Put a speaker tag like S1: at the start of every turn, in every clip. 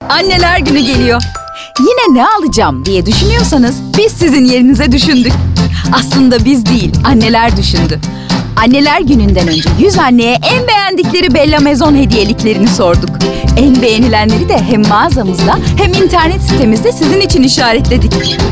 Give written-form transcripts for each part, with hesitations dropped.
S1: Anneler günü geliyor. Yine ne alacağım diye düşünüyorsanız biz sizin yerinize düşündük. Aslında biz değil, anneler düşündü. Anneler gününden önce 100 anneye en beğendikleri Bella Maison hediyeliklerini sorduk. En beğenilenleri de hem mağazamızda hem internet sitemizde sizin için işaretledik.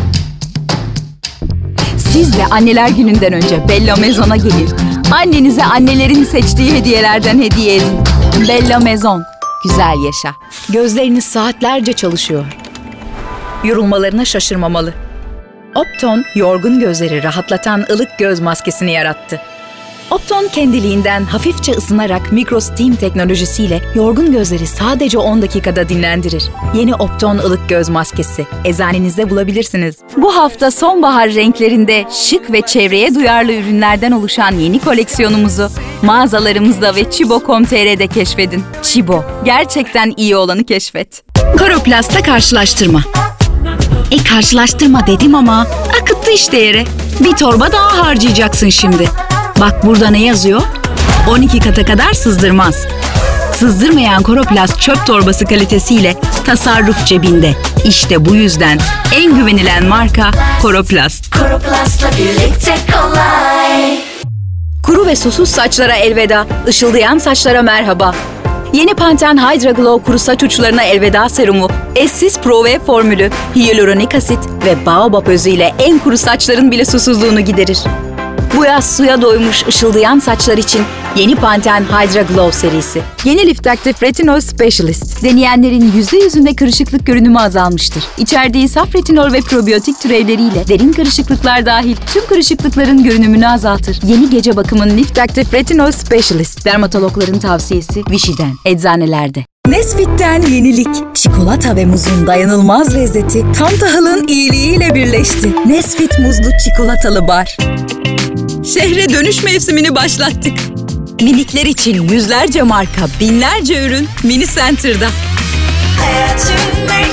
S1: Siz de anneler gününden önce Bella Maison'a gelin. Annenize annelerin seçtiği hediyelerden hediye edin. Bella Maison, güzel yaşa. Gözleriniz saatlerce çalışıyor. Yorulmalarına şaşırmamalı. Opton, yorgun gözleri rahatlatan ılık göz maskesini yarattı. Opton kendiliğinden hafifçe ısınarak mikrosteam teknolojisiyle yorgun gözleri sadece 10 dakikada dinlendirir. Yeni Opton ılık göz maskesi. Eczanenizde bulabilirsiniz. Bu hafta sonbahar renklerinde şık ve çevreye duyarlı ürünlerden oluşan yeni koleksiyonumuzu mağazalarımızda ve Chibo.com.tr'de keşfedin. Chibo, gerçekten iyi olanı keşfet. Koroplast'ta karşılaştırma. Karşılaştırma dedim ama akıttı işte yere. Bir torba daha harcayacaksın şimdi. Bak burada ne yazıyor? 12 kata kadar sızdırmaz. Sızdırmayan Koroplast çöp torbası kalitesiyle tasarruf cebinde. İşte bu yüzden en güvenilen marka Koroplast.
S2: Koroplast'la birlikte kolay.
S1: Kuru ve susuz saçlara elveda, ışıldayan saçlara merhaba. Yeni Pantene Hydra Glow kuru saç uçlarına elveda serumu, eşsiz Pro V formülü, hyaluronik asit ve baobab özüyle en kuru saçların bile susuzluğunu giderir. Bu yaz suya doymuş ışıldayan saçlar için yeni Pantene Hydra Glow serisi. Yeni Lift Active Retinol Specialist. Deneyenlerin %100'ünde kırışıklık görünümü azalmıştır. İçerdiği saf retinol ve probiyotik türevleriyle derin kırışıklıklar dahil tüm kırışıklıkların görünümünü azaltır. Yeni gece bakımın Lift Active Retinol Specialist. Dermatologların tavsiyesi Vichy'den, eczanelerde. Nesfit'ten yenilik. Çikolata ve muzun dayanılmaz lezzeti tam tahılın iyiliğiyle birleşti. Nesfit muzlu çikolatalı bar. Şehre dönüş mevsimini başlattık. Minikler için yüzlerce marka, binlerce ürün Mini Center'da.
S2: Hayatın